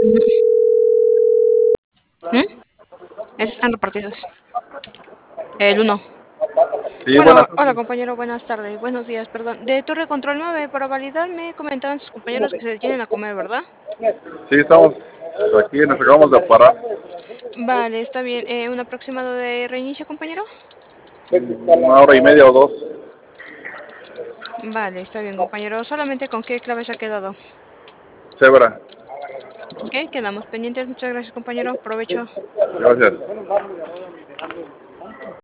¿Mm? Esos están repartidos. El uno. Sí, buenas Hola, hola tardes. compañero, buenas tardes, buenos días, perdón. De Torre Control 9 para validar, me comentaban sus compañeros que se detienen a comer, ¿verdad? Sí, estamos aquí, nos acabamos de parar. Vale, está bien. ¿Un aproximado de reinicio, compañero? Una hora y media o dos. Vale, está bien, compañero. ¿Solamente con qué clave se ha quedado? Cebra. Ok, quedamos pendientes. Muchas gracias, compañero. Provecho. Gracias.